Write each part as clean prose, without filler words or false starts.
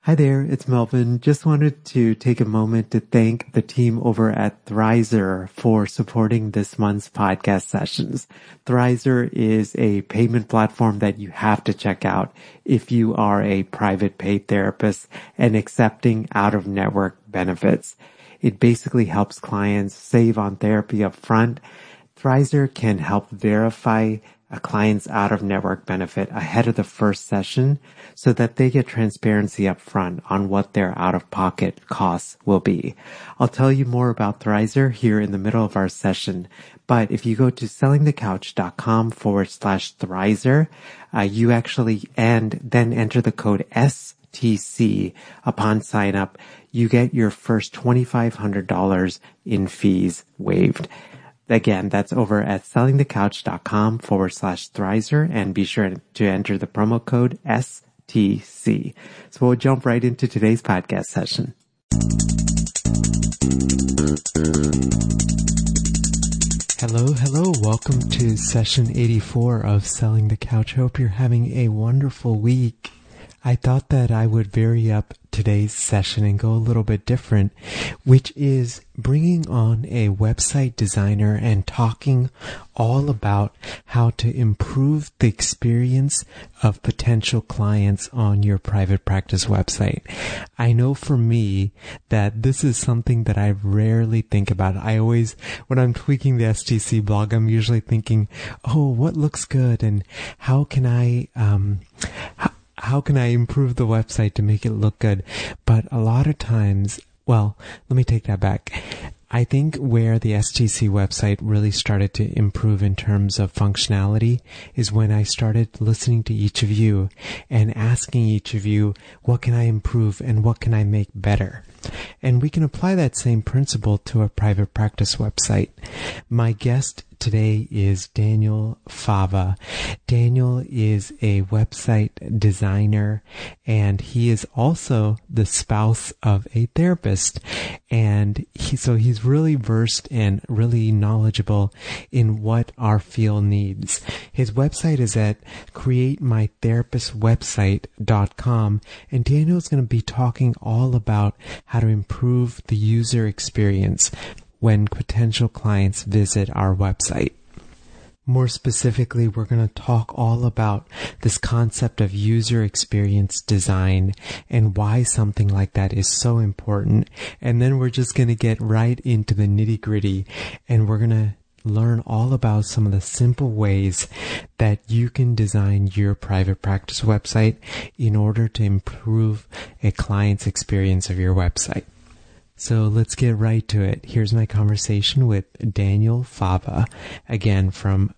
Hi there, it's Melvin. Just wanted to take a moment to thank the team over at Thrizer for supporting this month's podcast sessions. Thrizer is a payment platform that you have to check out if you are a private paid therapist and accepting out-of-network benefits. It basically helps clients save on therapy up front. Thrizer can help verify a client's out-of-network benefit ahead of the first session so that they get transparency up front on what their out-of-pocket costs will be. I'll tell you more about Thrizer here in the middle of our session, but if you go to sellingthecouch.com/Thrizer, you actually, and then enter the code STC upon sign up, you get your first $2,500 in fees waived. Again, that's over at sellingthecouch.com/Thrizer, and be sure to enter the promo code STC. So we'll jump right into today's podcast session. Hello. Welcome to session 84 of Selling the Couch. Hope you're having a wonderful week. I thought that I would vary up today's session and go a little bit different, which is bringing on a website designer and talking all about how to improve the experience of potential clients on your private practice website. I know for me that this is something that I rarely think about. I always, when I'm tweaking the STC blog, I'm usually thinking, oh, what looks good and how can I improve the website to make it look good? But a lot of times, well, let me take that back. I think where the STC website really started to improve in terms of functionality is when I started listening to each of you and asking each of you, what can I improve and what can I make better? And we can apply that same principle to a private practice website. My guest today is Daniel Fava. Daniel is a website designer, and he is also the spouse of a therapist. And he's really versed and really knowledgeable in what our field needs. His website is at createmytherapistwebsite.com, and Daniel's going to be talking all about how to improve the user experience when potential clients visit our website. More specifically, we're going to talk all about this concept of user experience design and why something like that is so important. And then we're just going to get right into the nitty-gritty, and we're going to learn all about some of the simple ways that you can design your private practice website in order to improve a client's experience of your website. So let's get right to it. Here's my conversation with Daniel Fava, again from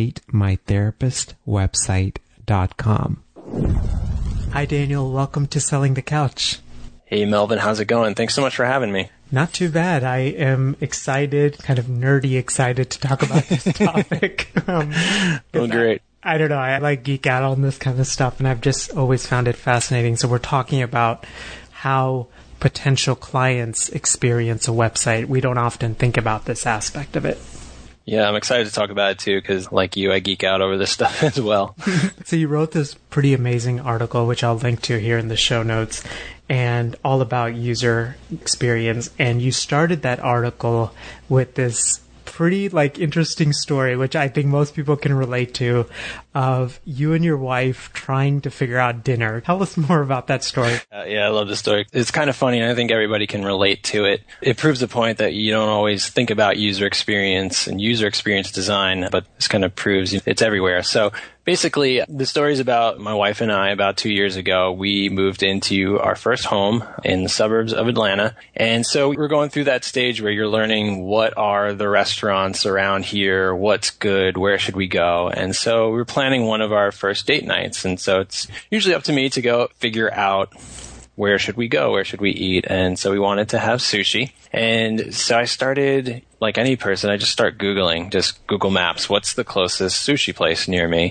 createmytherapistwebsite.com. Hi, Daniel. Welcome to Selling the Couch. Hey, Melvin. How's it going? Thanks so much for having me. Not too bad. I am excited, kind of nerdy excited to talk about this topic. Great. I don't know. I like geek out on this kind of stuff, and I've just always found it fascinating. So we're talking about how potential clients experience a website. We don't often think about this aspect of it. Yeah, I'm excited to talk about it too, because like you, I geek out over this stuff as well. So you wrote this pretty amazing article, which I'll link to here in the show notes, and all about user experience. And you started that article with this pretty interesting story, which I think most people can relate to, of you and your wife trying to figure out dinner. Tell us more about that story. Yeah, I love the story. It's kind of funny, and I think everybody can relate to it. It proves the point that you don't always think about user experience and user experience design, but this kind of proves it's everywhere. So basically, the story is about my wife and I. About 2 years ago, we moved into our first home in the suburbs of Atlanta. And so we're going through that stage where you're learning what are the restaurants around here, what's good, where should we go. And so we're planning one of our first date nights. And so it's usually up to me to go figure out where should we go, where should we eat. And so we wanted to have sushi. And so I started, like any person, I just start Googling, just Google Maps, what's the closest sushi place near me?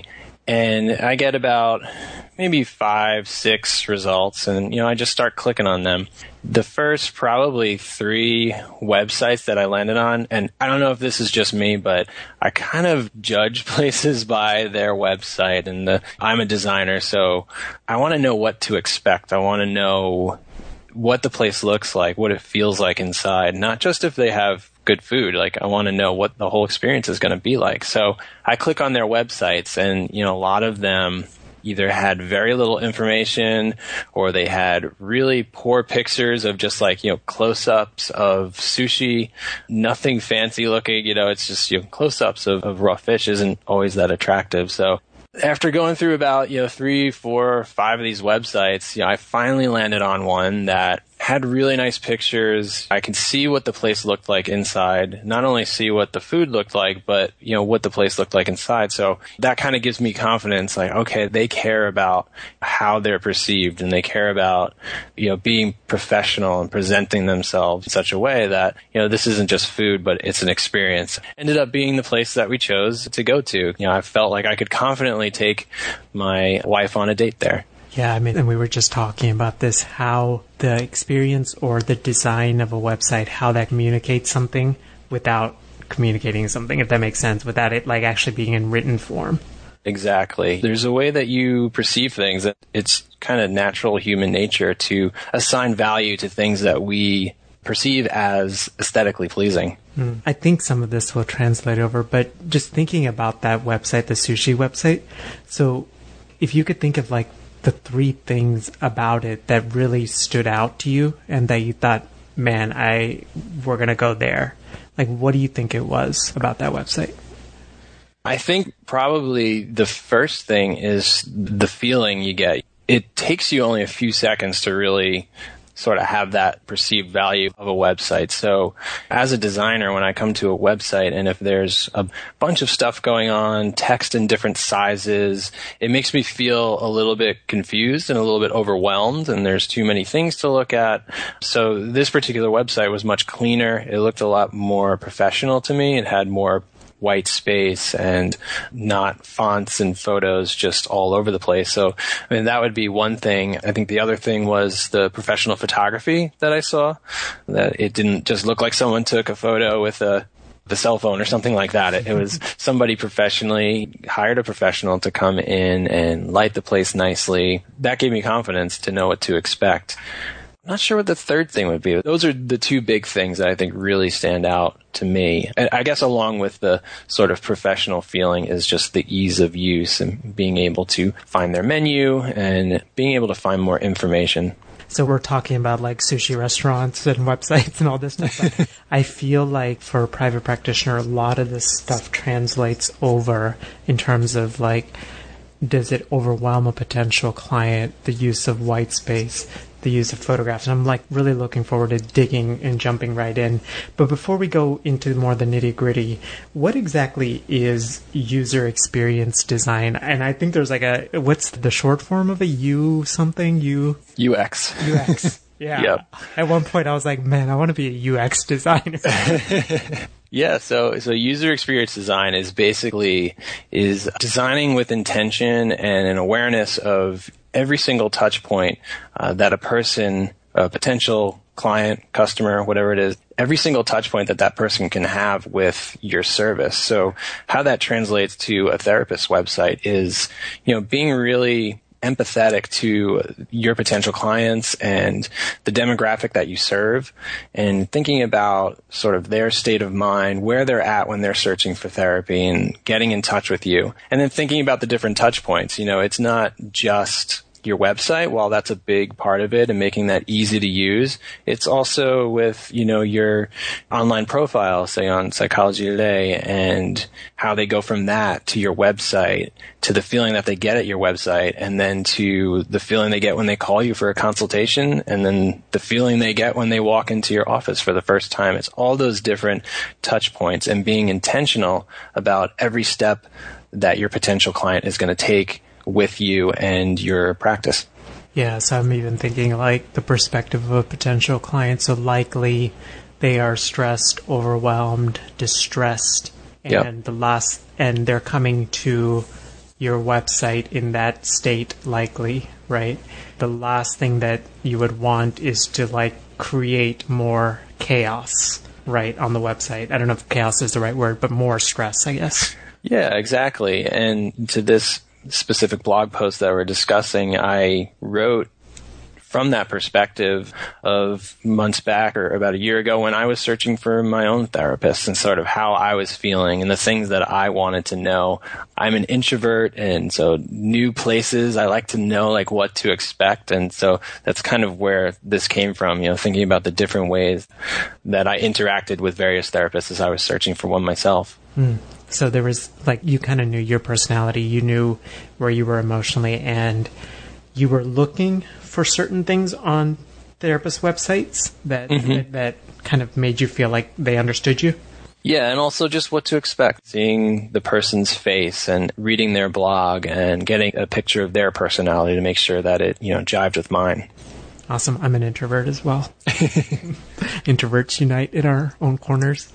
and I get about maybe 5, 6 results, and I just start clicking on them. The first probably 3 websites that I landed on, and I don't know if this is just me, but I kind of judge places by their website, and I'm a designer, so I want to know what to expect. I want to know what the place looks like, what it feels like inside, not just if they have good food. Like, I want to know what the whole experience is going to be like. So I click on their websites, and a lot of them either had very little information, or they had really poor pictures of just like, close-ups of sushi, nothing fancy looking, it's just, close-ups of raw fish isn't always that attractive. So after going through about, 3, 4, 5 of these websites, I finally landed on one that had really nice pictures. I could see what the place looked like inside, not only see what the food looked like, but, what the place looked like inside. So that kind of gives me confidence, like, okay, they care about how they're perceived, and they care about, being professional and presenting themselves in such a way that, this isn't just food, but it's an experience. Ended up being the place that we chose to go to. I felt like I could confidently take my wife on a date there. Yeah, and we were just talking about this, how the experience or the design of a website, how that communicates something without communicating something, if that makes sense, without it like actually being in written form. Exactly. There's a way that you perceive things. It's kind of natural human nature to assign value to things that we perceive as aesthetically pleasing. I think some of this will translate over, but just thinking about that website, the sushi website, so if you could think of like the 3 things about it that really stood out to you and that you thought, man, we're going to go there. Like, what do you think it was about that website? I think probably the first thing is the feeling you get. It takes you only a few seconds to really sort of have that perceived value of a website. So as a designer, when I come to a website and if there's a bunch of stuff going on, text in different sizes, it makes me feel a little bit confused and a little bit overwhelmed, and there's too many things to look at. So this particular website was much cleaner. It looked a lot more professional to me. It had more white space and not fonts and photos just all over the place. So, that would be one thing. I think the other thing was the professional photography that I saw, that it didn't just look like someone took a photo with the cell phone or something like that. It was somebody professionally hired a professional to come in and light the place nicely. That gave me confidence to know what to expect. I'm not sure what the third thing would be. Those are the 2 big things that I think really stand out to me. And I guess along with the sort of professional feeling is just the ease of use and being able to find their menu and being able to find more information. So we're talking about like sushi restaurants and websites and all this stuff. But I feel like for a private practitioner, a lot of this stuff translates over in terms of like, does it overwhelm a potential client, the use of white space, the use of photographs? And I'm like really looking forward to digging and jumping right in. But before we go into more the nitty gritty, what exactly is user experience design? And I think there's like what's the short form of a UX. UX. Yeah. Yep. At one point I was like, man, I want to be a UX designer. Yeah, so user experience design is designing with intention and an awareness of every single touch point that a person, a potential client, customer, whatever it is, every single touch point that person can have with your service. So how that translates to a therapist website is, being really empathetic to your potential clients and the demographic that you serve, and thinking about sort of their state of mind, where they're at when they're searching for therapy, and getting in touch with you. And then thinking about the different touch points. It's not just your website, while that's a big part of it and making that easy to use, it's also with, your online profile, say on Psychology Today, and how they go from that to your website, to the feeling that they get at your website, and then to the feeling they get when they call you for a consultation, and then the feeling they get when they walk into your office for the first time. It's all those different touch points and being intentional about every step that your potential client is going to take with you and your practice. Yeah, so I'm even thinking like the perspective of a potential client. So likely they are stressed, overwhelmed, distressed, and and they're coming to your website in that state, likely, right? The last thing that you would want is to like create more chaos, right, on the website. I don't know if chaos is the right word, but more stress, I guess. Yeah, exactly. And to this specific blog post that we're discussing, I wrote from that perspective of months back or about a year ago when I was searching for my own therapist and sort of how I was feeling and the things that I wanted to know. I'm an introvert, and so new places, I like to know like what to expect. And so that's kind of where this came from, thinking about the different ways that I interacted with various therapists as I was searching for one myself. So there was like, you kind of knew your personality, you knew where you were emotionally, and you were looking for certain things on therapist websites that kind of made you feel like they understood you? Yeah, and also just what to expect. Seeing the person's face and reading their blog and getting a picture of their personality to make sure that it, jived with mine. Awesome. I'm an introvert as well. Introverts unite in our own corners.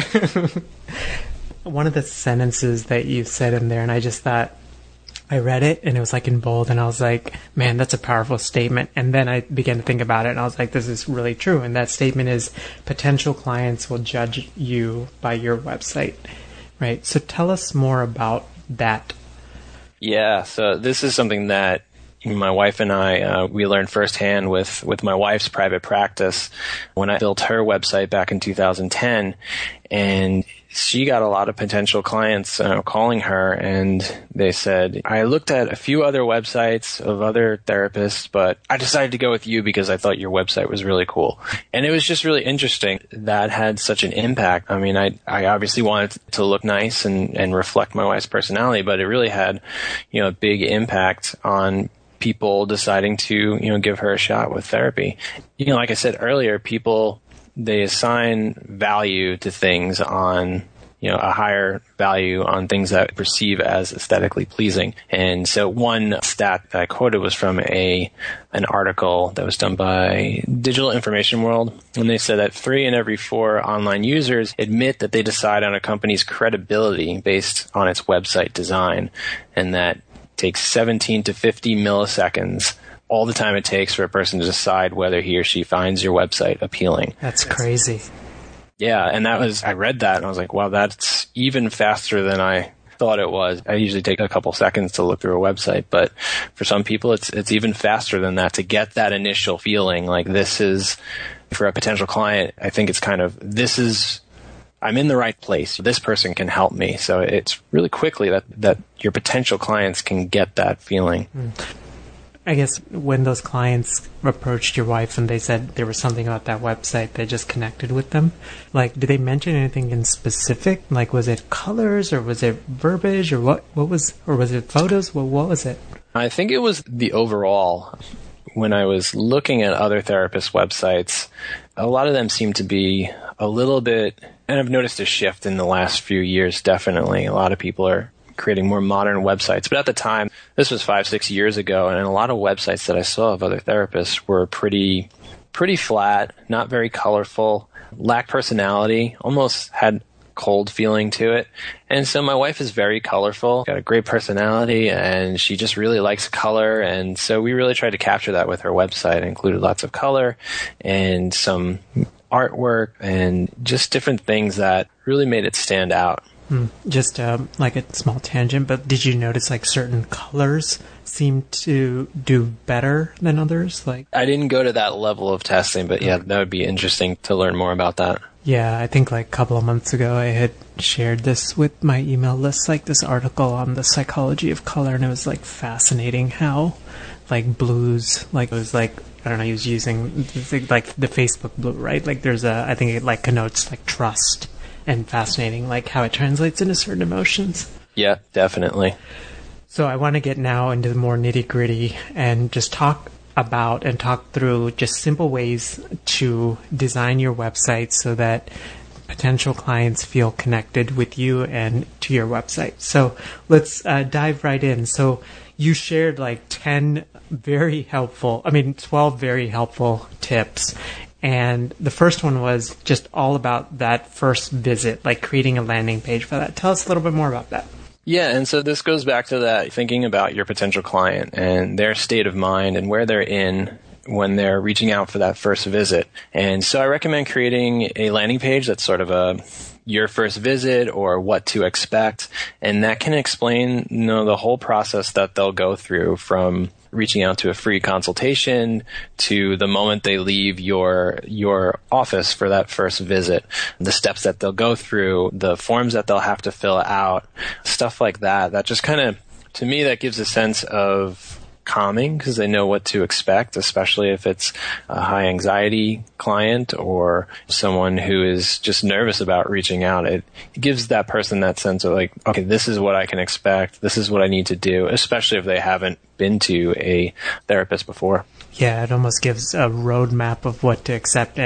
One of the sentences that you said in there, and I just thought, I read it and it was like in bold, and I was like, man, that's a powerful statement. And then I began to think about it and I was like, this is really true. And that statement is, potential clients will judge you by your website, right? So tell us more about that. Yeah, so this is something that my wife and I, we learned firsthand with my wife's private practice when I built her website back in 2010. And she got a lot of potential clients calling her, and they said, I looked at a few other websites of other therapists, but I decided to go with you because I thought your website was really cool. And it was just really interesting. That had such an impact. I mean, I obviously wanted to look nice and reflect my wife's personality, but it really had, a big impact on people deciding to, give her a shot with therapy. Like I said earlier, people, they assign value to things on, a higher value on things that perceive as aesthetically pleasing. And so one stat that I quoted was from an article that was done by Digital Information World. And they said that 3 in every 4 online users admit that they decide on a company's credibility based on its website design. And that takes 17 to 50 milliseconds, all the time it takes for a person to decide whether he or she finds your website appealing. That's crazy. Yeah, and I read that and I was like, wow, that's even faster than I thought it was. I usually take a couple seconds to look through a website, but for some people it's even faster than that to get that initial feeling like this is, for a potential client, I think it's kind of, I'm in the right place. This person can help me. So it's really quickly that your potential clients can get that feeling. I guess when those clients approached your wife and they said there was something about that website that just connected with them, like, did they mention anything in specific? Like, was it colors or was it verbiage or what was it photos? What was it? I think it was the overall. When I was looking at other therapists' websites, a lot of them seem to be a little bit, and I've noticed a shift in the last few years, definitely. A lot of people are creating more modern websites. But at the time, this was 5-6 years ago, and a lot of websites that I saw of other therapists were pretty flat, not very colorful, lacked personality, almost had cold feeling to it. And so my wife is very colorful, got a great personality, and she just really likes color. And so we really tried to capture that with her website. It included lots of color and some artwork and just different things that really made it stand out. Just like a small tangent, but did you notice like certain colors seem to do better than others? Like, I didn't go to that level of testing, but yeah, that would be interesting to learn more about that. Yeah, I think like a couple of months ago I had shared this with my email list, like this article on the psychology of color, and it was like fascinating how like blues, like it was like, I don't know, he was using like the Facebook blue, right? Like there's I think it like connotes like trust, and fascinating like how it translates into certain emotions. Yeah, definitely. So I want to get now into the more nitty-gritty and just talk about and talk through just simple ways to design your website so that potential clients feel connected with you and to your website. So let's dive right in. So you shared like 12 very helpful tips. And the first one was just all about that first visit, like creating a landing page for that. Tell us a little bit more about that. Yeah, and so this goes back to that thinking about your potential client and their state of mind and where they're in when they're reaching out for that first visit. And so I recommend creating a landing page that's sort of your first visit or what to expect. And that can explain, the whole process that they'll go through from reaching out to a free consultation to the moment they leave your office for that first visit, the steps that they'll go through, the forms that they'll have to fill out, stuff like that. That just kind of, to me, that gives a sense of calming because they know what to expect, especially if it's a high anxiety client or someone who is just nervous about reaching out. It gives that person that sense of like, okay, this is what I can expect. This is what I need to do, especially if they haven't been to a therapist before. Yeah, it almost gives a roadmap of what to expect,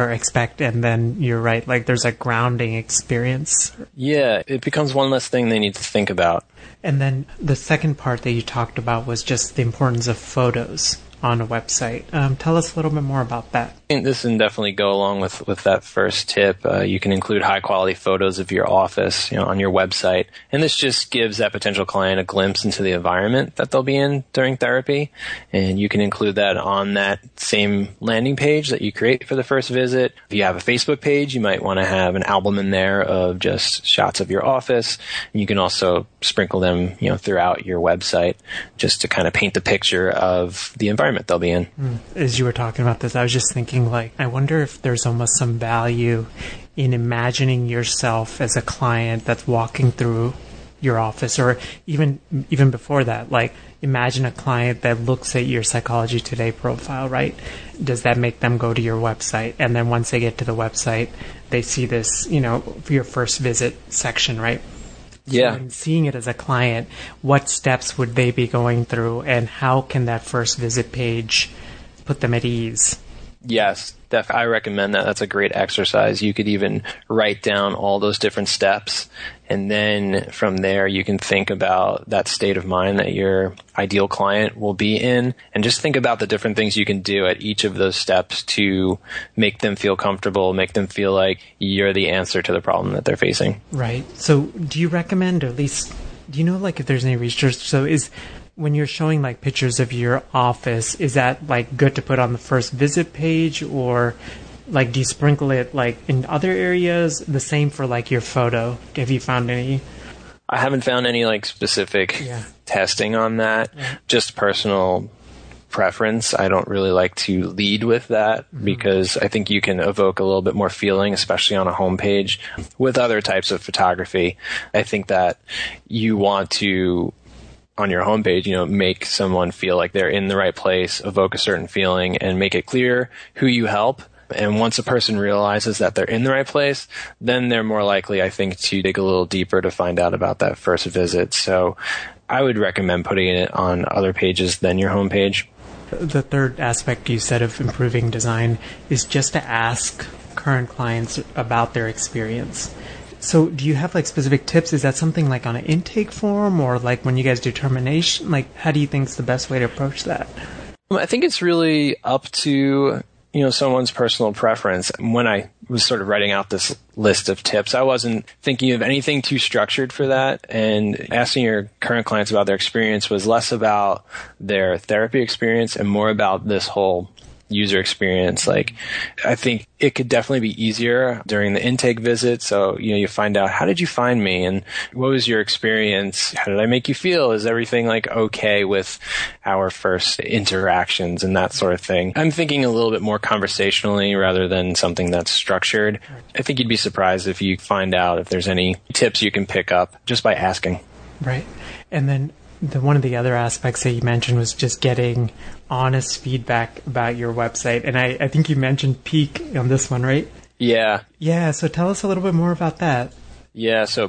and then you're right, like there's a grounding experience. Yeah, it becomes one less thing they need to think about. And then the second part that you talked about was just the importance of photos on a website. Tell us a little bit more about that. This can definitely go along with that first tip. You can include high quality photos of your office, on your website. And this just gives that potential client a glimpse into the environment that they'll be in during therapy. And you can include that on that same landing page that you create for the first visit. If you have a Facebook page, you might want to have an album in there of just shots of your office. And you can also sprinkle them, throughout your website just to kind of paint the picture of the environment they'll be in. As you were talking about this, I was just thinking, I wonder if there's almost some value in imagining yourself as a client that's walking through your office, or even before that, imagine a client that looks at your Psychology Today profile, right? Does that make them go to your website? And then once they get to the website, they see this, for your first visit section, right? Yeah. So in seeing it as a client, what steps would they be going through, and how can that first visit page put them at ease? Yes, I recommend that. That's a great exercise. You could even write down all those different steps, and then from there you can think about that state of mind that your ideal client will be in, and just think about the different things you can do at each of those steps to make them feel comfortable, make them feel like you're the answer to the problem that they're facing. Right. So do you recommend, or at least, do you know if there's any research? So when you're showing pictures of your office, is that good to put on the first visit page, or do you sprinkle it in other areas? The same for your photo. Have you found any? I haven't found any specific testing on that. Yeah. Just personal preference. I don't really like to lead with that because I think you can evoke a little bit more feeling, especially on a homepage. With other types of photography, I think that you want to, on your homepage, make someone feel like they're in the right place, evoke a certain feeling, and make it clear who you help. And once a person realizes that they're in the right place, then they're more likely, I think, to dig a little deeper to find out about that first visit. So I would recommend putting it on other pages than your homepage. The third aspect you said of improving design is just to ask current clients about their experience. So do you have specific tips? Is that something on an intake form, or when you guys do termination? How do you think is the best way to approach that? I think it's really up to someone's personal preference. When I was sort of writing out this list of tips, I wasn't thinking of anything too structured for that. And asking your current clients about their experience was less about their therapy experience and more about this whole user experience. I think it could definitely be easier during the intake visit. So, you find out, how did you find me? And what was your experience? How did I make you feel? Is everything okay with our first interactions and that sort of thing? I'm thinking a little bit more conversationally rather than something that's structured. I think you'd be surprised if you find out if there's any tips you can pick up just by asking. Right. And then one of the other aspects that you mentioned was just getting honest feedback about your website. And I think you mentioned Peak on this one, right? Yeah. Yeah, so tell us a little bit more about that. Yeah, so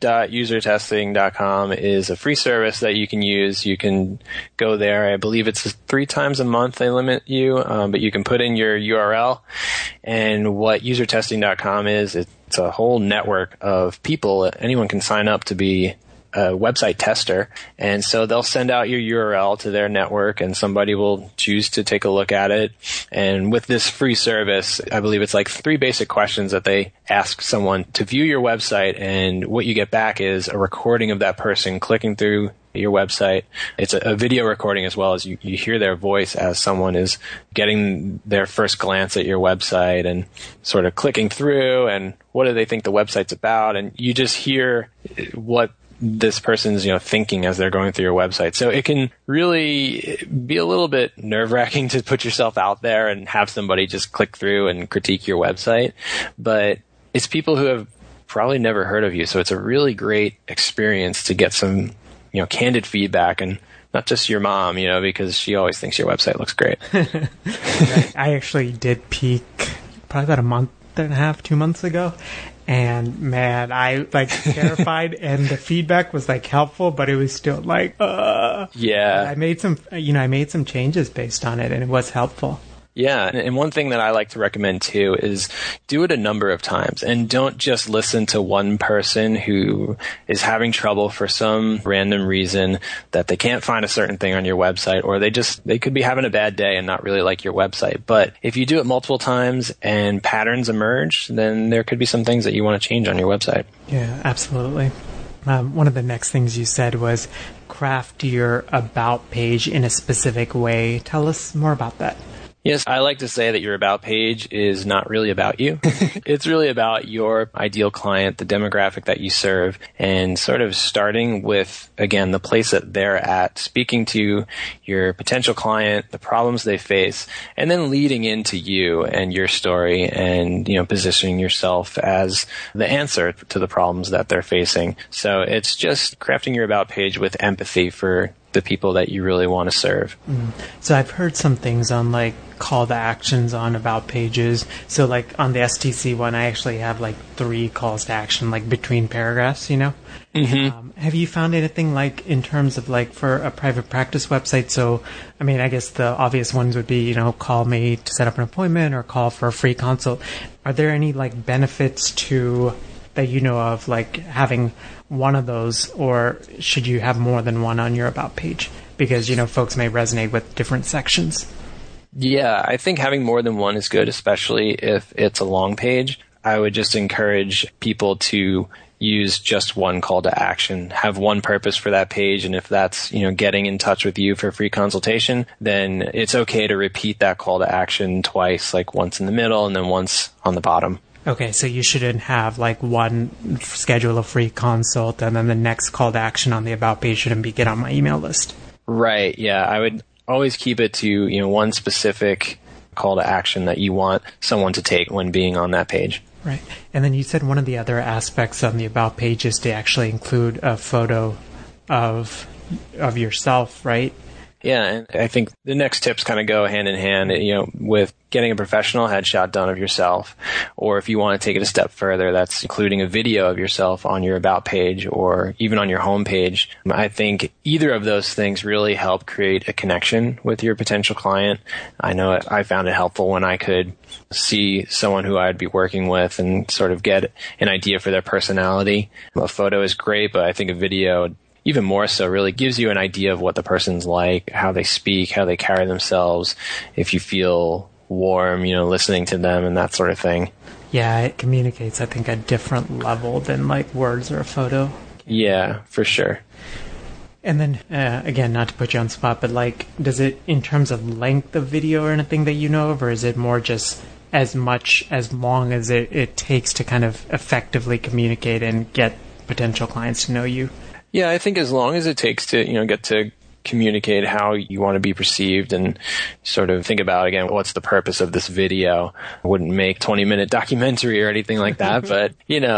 peak.usertesting.com is a free service that you can use. You can go there. I believe it's 3 times a month they limit you, but you can put in your URL. And what usertesting.com is, it's a whole network of people. Anyone can sign up to be a website tester. And so they'll send out your URL to their network and somebody will choose to take a look at it. And with this free service, I believe it's like 3 basic questions that they ask someone to view your website. And what you get back is a recording of that person clicking through your website. It's a video recording as well, as you hear their voice as someone is getting their first glance at your website and sort of clicking through and what do they think the website's about. And you just hear what this person's, thinking as they're going through your website. So it can really be a little bit nerve-wracking to put yourself out there and have somebody just click through and critique your website. But it's people who have probably never heard of you. So it's a really great experience to get some candid feedback, and not just your mom, because she always thinks your website looks great. I actually did peek probably about a month and a half, 2 months ago. And man, I terrified and the feedback was helpful, but it was still yeah. I made some changes based on it and it was helpful. Yeah, and one thing that I like to recommend too is do it a number of times and don't just listen to one person who is having trouble for some random reason that they can't find a certain thing on your website, or they could be having a bad day and not really like your website. But if you do it multiple times and patterns emerge, then there could be some things that you want to change on your website. Yeah, absolutely. One of the next things you said was craft your about page in a specific way. Tell us more about that. Yes, I like to say that your about page is not really about you. It's really about your ideal client, the demographic that you serve, and sort of starting with, again, the place that they're at, speaking to your potential client, the problems they face, and then leading into you and your story and, positioning yourself as the answer to the problems that they're facing. So it's just crafting your about page with empathy for the people that you really want to serve. So I've heard some things on call to actions on about pages. So on the STC one, I actually have 3 calls to action between paragraphs, Mm-hmm. Have you found anything in terms of for a private practice website? So, I guess the obvious ones would be, call me to set up an appointment or call for a free consult. Are there any benefits to that of having one of those, or should you have more than one on your about page? Because, folks may resonate with different sections. Yeah, I think having more than one is good, especially if it's a long page. I would just encourage people to use just one call to action, have one purpose for that page. And if that's, getting in touch with you for a free consultation, then it's okay to repeat that call to action twice, once in the middle and then once on the bottom. Okay, so you shouldn't have one schedule a free consult and then the next call to action on the about page shouldn't be get on my email list. Right, yeah. I would always keep it to, one specific call to action that you want someone to take when being on that page. Right. And then you said one of the other aspects on the about page is to actually include a photo of yourself, right? Yeah, and I think the next tips kind of go hand in hand, with getting a professional headshot done of yourself, or if you want to take it a step further, that's including a video of yourself on your about page or even on your home page. I think either of those things really help create a connection with your potential client. I know I found it helpful when I could see someone who I'd be working with and sort of get an idea for their personality. A photo is great, but I think a video even more so really gives you an idea of what the person's like, how they speak, how they carry themselves, if you feel warm, listening to them and that sort of thing. Yeah, it communicates, I think, a different level than words or a photo. Yeah, for sure. And then, again, not to put you on the spot, but does it, in terms of length of video or anything that you know of, or is it more just as long as it takes to kind of effectively communicate and get potential clients to know you? Yeah, I think as long as it takes to, get to communicate how you want to be perceived and sort of think about, again, what's the purpose of this video. I wouldn't make 20-minute documentary or anything like that, but,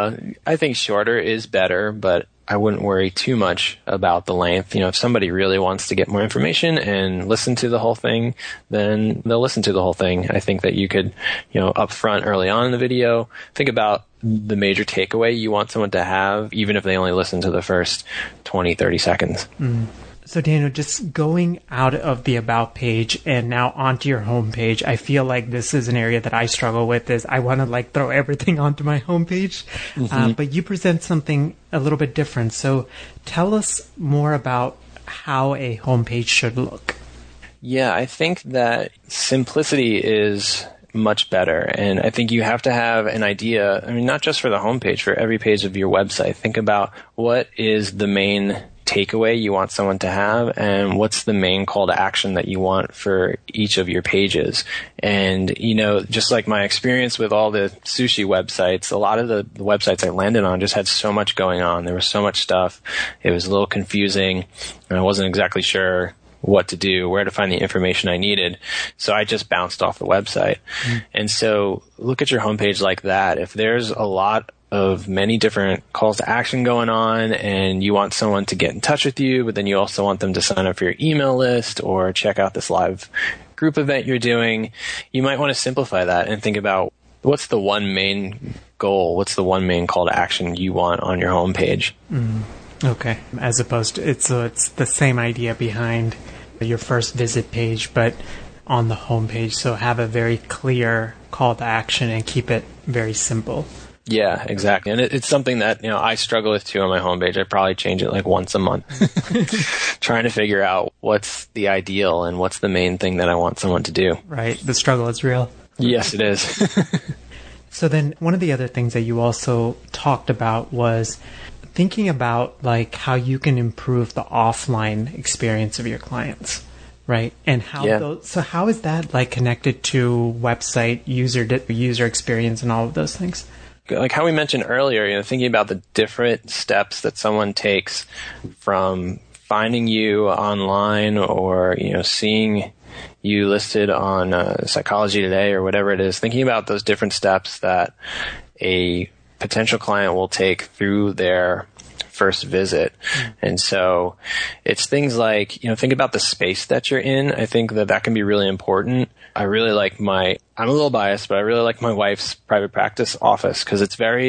I think shorter is better, but I wouldn't worry too much about the length. If somebody really wants to get more information and listen to the whole thing, then they'll listen to the whole thing. I think that you could, up front early on in the video, think about the major takeaway you want someone to have, even if they only listen to the first 20, 30 seconds. So Daniel, just going out of the About page and now onto your homepage, I feel like this is an area that I struggle with. Is I want to like throw everything onto my homepage, but you present something a little bit different. So tell us more about how a homepage should look. Yeah, I think that simplicity is much better. And I think you have to have an idea, I mean, not just for the homepage, for every page of your website. Think about what is the main takeaway you want someone to have, and what's the main call to action that you want for each of your pages. And, you know, just like my experience with all the sushi websites, a lot of the websites I landed on just had so much going on. There was so much stuff. It was a little confusing, and I wasn't exactly sure what to do, where to find the information I needed. So I just bounced off the website. And so look at your homepage like that. If there's a lot of many different calls to action going on, and you want someone to get in touch with you, but then you also want them to sign up for your email list or check out this live group event you're doing, you might want to simplify that and think about what's the one main goal, what's the one main call to action you want on your homepage. Okay. As opposed to, it's the same idea behind your first visit page, but on the homepage. So have a very clear call to action and keep it very simple. Yeah, exactly. And it's something that, you know, I struggle with too on my homepage. I probably change it like once a month, trying to figure out what's the ideal and what's the main thing that I want someone to do. Right. The struggle is real. Yes, it is. So then one of the other things that you also talked about was thinking about like how you can improve the offline experience of your clients. Right. And how so how is that like connected to website user experience and all of those things? Like how we mentioned earlier, you know, thinking about the different steps that someone takes from finding you online or, you know, seeing you listed on Psychology Today or whatever it is, thinking about those different steps that a potential client will take through their first visit. And so it's things like, you know, think about the space that you're in. I think that can be really important. I really like I'm a little biased, but I really like my wife's private practice office because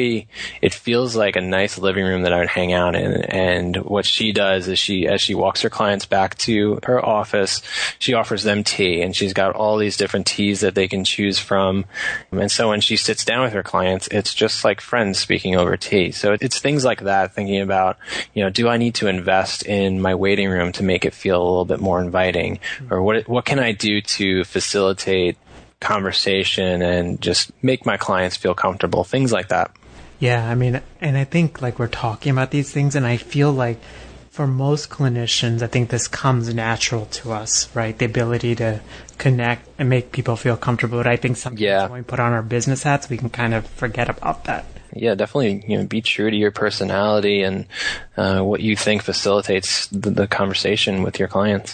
it feels like a nice living room that I would hang out in. And what she does is as she walks her clients back to her office, she offers them tea, and she's got all these different teas that they can choose from. And so when she sits down with her clients, it's just like friends speaking over tea. So it's things like that, thinking about, you know, do I need to invest in my waiting room to make it feel a little bit more inviting? Or what can I do to facilitate conversation and just make my clients feel comfortable, things like that. Yeah, I mean, and I think like we're talking about these things, and I feel like for most clinicians, I think this comes natural to us, right? The ability to connect and make people feel comfortable. But I think sometimes when we put on our business hats, we can kind of forget about that. Yeah, definitely. You know, be true to your personality and what you think facilitates the conversation with your clients.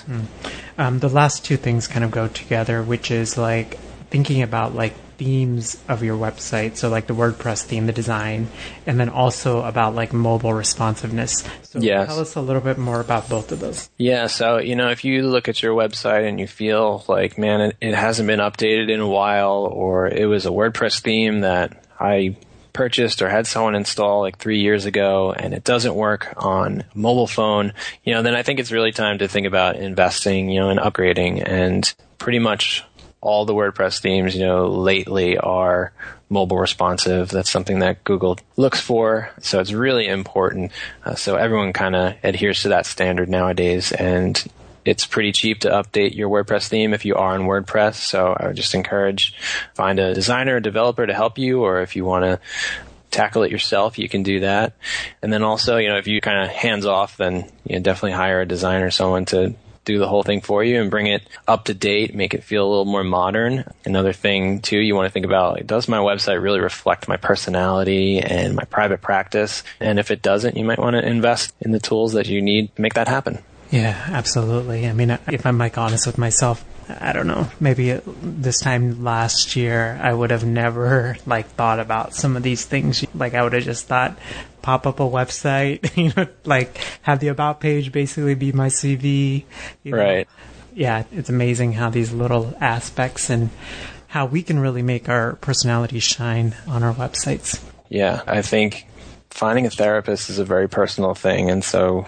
The last two things kind of go together, which is like thinking about like themes of your website. So like the WordPress theme, the design, and then also about like mobile responsiveness. So tell us a little bit more about both of those. Yeah. So, you know, if you look at your website and you feel like, man, it hasn't been updated in a while, or it was a WordPress theme that I purchased or had someone install like 3 years ago and it doesn't work on a mobile phone, you know, then I think it's really time to think about investing, you know, in upgrading. And pretty much all the WordPress themes, you know, lately are mobile responsive. That's something that Google looks for. So it's really important. So everyone kind of adheres to that standard nowadays. And it's pretty cheap to update your WordPress theme if you are on WordPress. So I would just encourage, find a designer or developer to help you, or if you want to tackle it yourself, you can do that. And then also, you know, if you kind of hands off, then you know, definitely hire a designer, someone to do the whole thing for you and bring it up to date, make it feel a little more modern. Another thing too, you want to think about, like, does my website really reflect my personality and my private practice? And if it doesn't, you might want to invest in the tools that you need to make that happen. Yeah, absolutely. I mean, if I'm like honest with myself, I don't know, maybe this time last year, I would have never like thought about some of these things. Like I would have just thought, pop up a website, you know, like have the about page basically be my CV. Right. Yeah, it's amazing how these little aspects and how we can really make our personality shine on our websites. Yeah, I think finding a therapist is a very personal thing. And so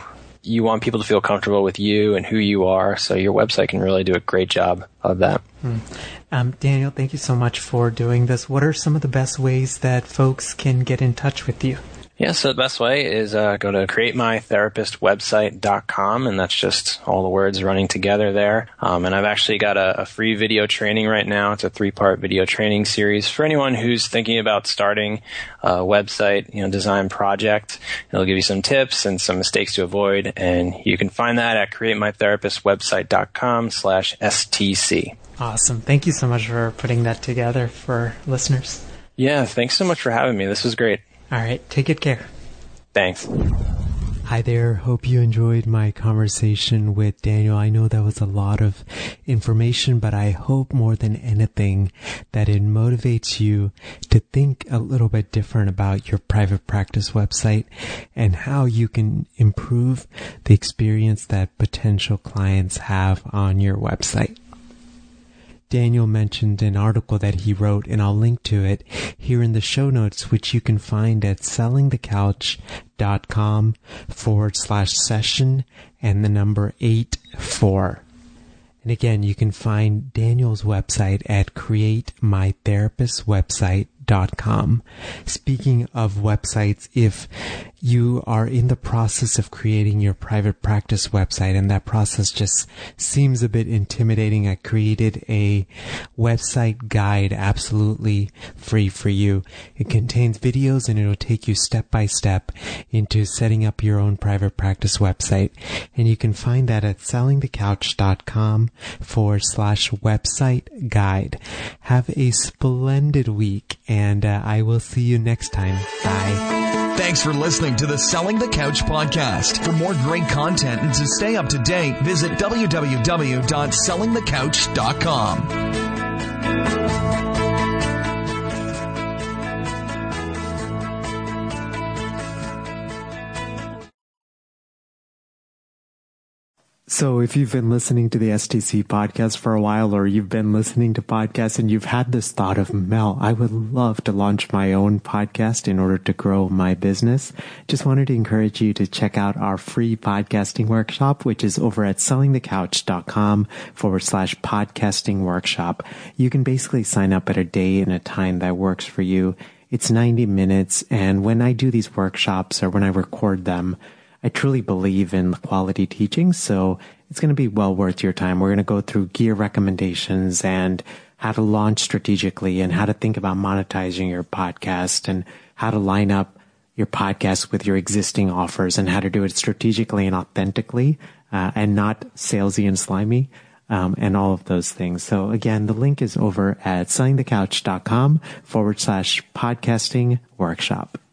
you want people to feel comfortable with you and who you are. So your website can really do a great job of that. Daniel, thank you so much for doing this. What are some of the best ways that folks can get in touch with you? Yeah, so the best way is go to createmytherapistwebsite.com, and that's just all the words running together there. And I've actually got a free video training right now. It's a 3-part video training series for anyone who's thinking about starting a website, design project. It'll give you some tips and some mistakes to avoid, and you can find that at createmytherapistwebsite.com/STC. Awesome. Thank you so much for putting that together for listeners. Yeah, thanks so much for having me. This was great. All right. Take good care. Thanks. Hi there. Hope you enjoyed my conversation with Daniel. I know that was a lot of information, but I hope more than anything that it motivates you to think a little bit different about your private practice website and how you can improve the experience that potential clients have on your website. Daniel mentioned an article that he wrote, and I'll link to it here in the show notes, which you can find at sellingthecouch.com/session and the number 84. And again, you can find Daniel's website at createmytherapistwebsite.com. Speaking of websites, if you are in the process of creating your private practice website and that process just seems a bit intimidating, I created a website guide absolutely free for you. It contains videos and it'll take you step by step into setting up your own private practice website. And you can find that at sellingthecouch.com/website guide. Have a splendid week, and I will see you next time. Bye. Thanks for listening to the Selling the Couch podcast. For more great content and to stay up to date, visit www.sellingthecouch.com. So if you've been listening to the STC podcast for a while, or you've been listening to podcasts and you've had this thought of, Mel, I would love to launch my own podcast in order to grow my business, just wanted to encourage you to check out our free podcasting workshop, which is over at sellingthecouch.com/podcasting workshop. You can basically sign up at a day and a time that works for you. It's 90 minutes. And when I do these workshops or when I record them, I truly believe in quality teaching, so it's going to be well worth your time. We're going to go through gear recommendations and how to launch strategically and how to think about monetizing your podcast and how to line up your podcast with your existing offers and how to do it strategically and authentically and not salesy and slimy and all of those things. So again, the link is over at sellingthecouch.com/podcasting workshop.